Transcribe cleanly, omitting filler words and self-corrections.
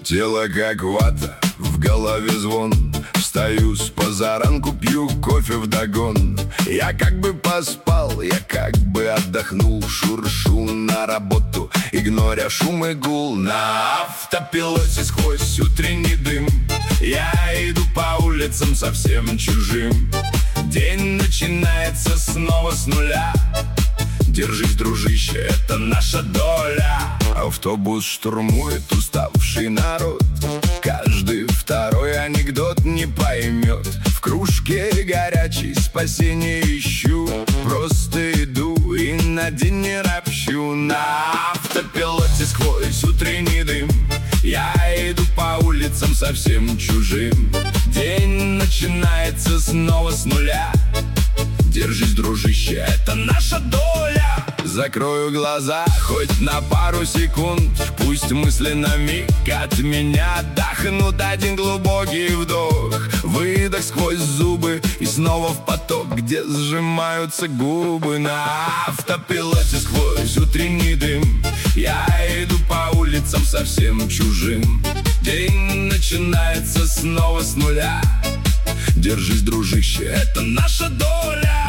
Тело как вата, в голове звон. Встаю с позаранку, пью кофе вдогон. Я как бы поспал, я как бы отдохнул. Шуршу на работу, игноря шум и гул. На автопилоте сквозь утренний дым я иду по улицам совсем чужим. День начинается снова с нуля. Держись, дружище, это наша доля. Автобус штурмует уставший народ. Каждый второй анекдот не поймет. В кружке горячей спасение ищу. Просто иду и на день не ропщу. На автопилоте сквозь утренний дым я иду по улицам совсем чужим. День начинается снова с нуля. Держись, дружище, это наша доля. Закрою глаза хоть на пару секунд. Пусть мысли на миг от меня отдохнут. Один глубокий вдох, выдох сквозь зубы. И снова в поток, где сжимаются губы. На автопилоте сквозь утренний дым я иду по улицам совсем чужим. День начинается снова с нуля. Держись, дружище, это наша доля.